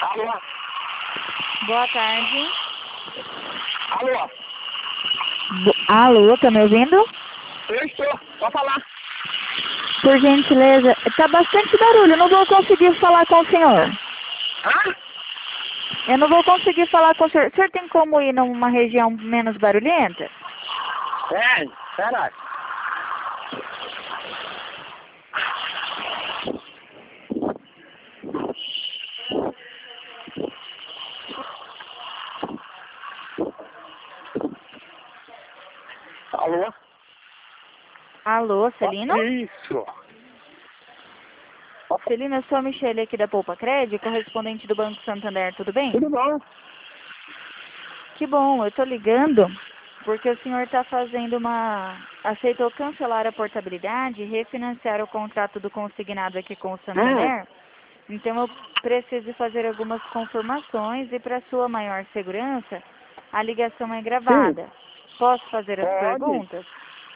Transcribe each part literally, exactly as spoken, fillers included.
Alô? Boa tarde. Alô? Bo- Alô, tá me ouvindo? Eu estou. Pode falar. Por gentileza, tá bastante barulho, eu não vou conseguir falar com o senhor. Hã? Eu não vou conseguir falar com o senhor. O senhor tem como ir numa região menos barulhenta? É, pera. Alô? Alô, Celino? Isso. Celino, eu sou a Michele aqui da Poupa Crédito, correspondente do Banco Santander, tudo bem? Tudo bom? Que bom, eu tô ligando porque o senhor está fazendo uma... aceitou cancelar a portabilidade e refinanciar o contrato do consignado aqui com o Santander. Então eu preciso fazer algumas confirmações e para sua maior segurança, a ligação é gravada. Posso fazer as Pode. perguntas?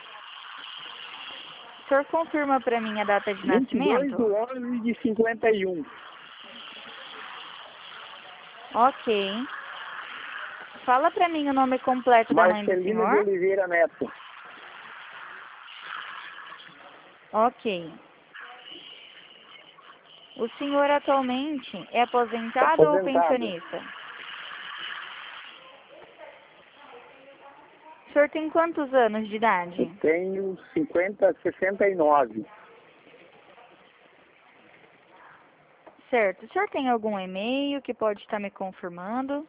O senhor confirma para mim a data de vinte e dois nascimento? do onze de cinquenta e um. Ok. Fala para mim o nome completo da mãe do Marcelino de senhor. Oliveira Neto. Ok. O senhor atualmente é aposentado ou Aposentado. pensionista? O senhor tem quantos anos de idade? Eu tenho cinquenta, sessenta e nove. Certo. O senhor tem algum e-mail que pode estar me confirmando?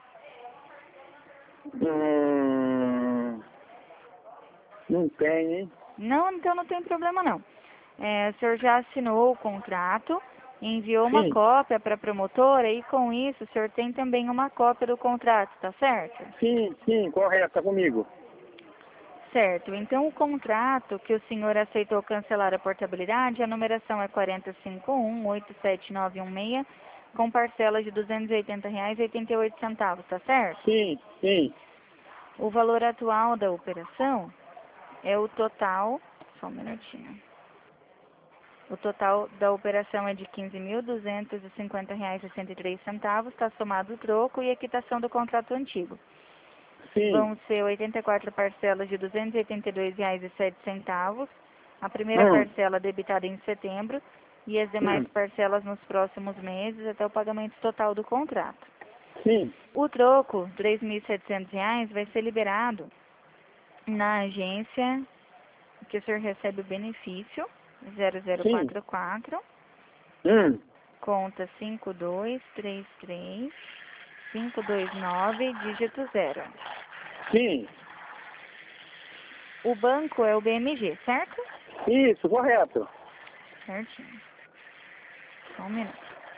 Hum, não tem, hein? Não, então não tem problema não. É, o senhor já assinou o contrato, enviou uma Sim, cópia para a promotora e com isso o senhor tem também uma cópia do contrato, tá certo? sim, sim, correto, tá comigo. Certo. Então o contrato que o senhor aceitou cancelar a portabilidade, a numeração é quatro cinco um, oito sete nove um seis, com parcelas de duzentos e oitenta reais e oitenta e oito centavos, tá certo? Sim, sim, O valor atual da operação é o total, só um minutinho. O total da operação é de quinze mil duzentos e cinquenta reais e sessenta e três centavos, está somado o troco e a quitação do contrato antigo. sim. Vão ser oitenta e quatro parcelas de duzentos e oitenta e dois reais e sete centavos. A primeira Hum, parcela debitada em setembro e as demais hum, parcelas nos próximos meses até o pagamento total do contrato. sim, O troco, três mil e setecentos reais, vai ser liberado na agência que o senhor recebe o benefício zero zero sim. quatro quatro, Hum, conta cinco dois três três cinco dois nove, dígito zero. sim. O banco é o B M G, certo? Isso, correto. Certinho. Só um minuto.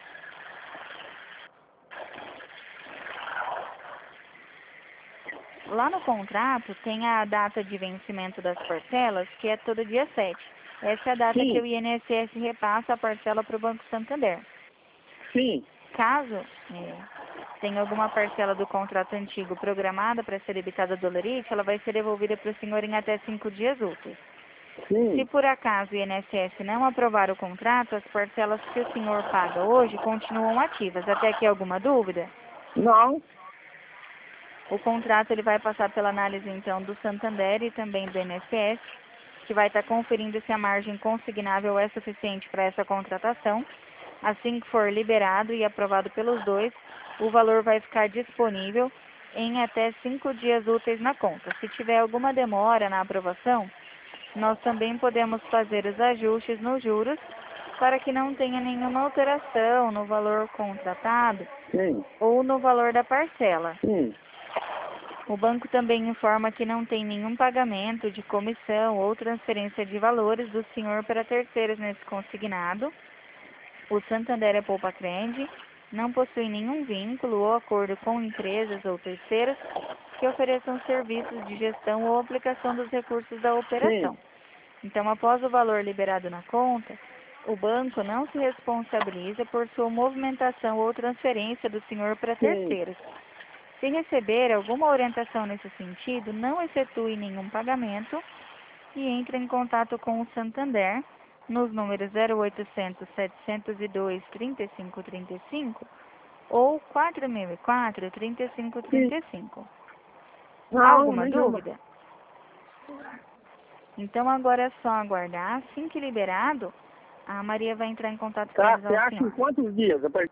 Lá no contrato tem a data de vencimento das parcelas, que é todo dia sete. Essa é a data que Sim, o I N S S repassa a parcela para o Banco Santander. sim, Caso é, tenha alguma parcela do contrato antigo programada para ser debitada do Lerite, ela vai ser devolvida para o senhor em até cinco dias úteis. Se sim. por acaso o I N S S não aprovar o contrato, as parcelas que o senhor paga hoje continuam ativas. Até aqui alguma dúvida? Não, O contrato ele vai passar pela análise então do Santander e também do I N S S, que vai estar conferindo se a margem consignável é suficiente para essa contratação. Assim que for liberado e aprovado pelos dois, o valor vai ficar disponível em até cinco dias úteis na conta. Se tiver alguma demora na aprovação, nós também podemos fazer os ajustes nos juros para que não tenha nenhuma alteração no valor contratado sim, ou no valor da parcela. sim, O banco também informa que não tem nenhum pagamento de comissão ou transferência de valores do senhor para terceiros nesse consignado. O Santander é Poupa Crédito, não possui nenhum vínculo ou acordo com empresas ou terceiros que ofereçam serviços de gestão ou aplicação dos recursos da operação. sim, Então, após o valor liberado na conta, o banco não se responsabiliza por sua movimentação ou transferência do senhor para sim. terceiros. Se receber alguma orientação nesse sentido, não efetue nenhum pagamento e entre em contato com o Santander nos números zero oitocentos, setecentos e dois, trinta e cinco trinta e cinco ou quatro mil e quatro, trinta e cinco, trinta e cinco. Não, Alguma nem dúvida? Então agora é só aguardar. Assim que liberado, a Maria vai entrar em contato para Tá, avisar você o acha em senhor. quantos dias a partir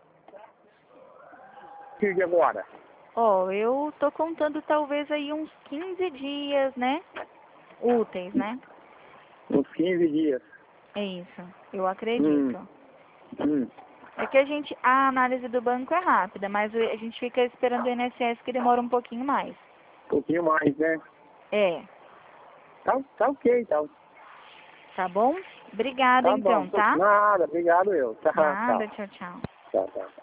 de agora? Ó, eu tô contando talvez aí uns quinze dias, né? Úteis, né? Uns quinze dias. É isso, eu acredito. Hum. Hum. É que a gente, a análise do banco é rápida, mas a gente fica esperando o I N S S que demora um pouquinho mais. Um pouquinho mais, né? É, Tá, tá ok, tá. tá bom? Obrigada Tá então, bom. tá? Nada, obrigado eu. Tchau, Nada, tchau. tchau, tchau. Tchau, tchau.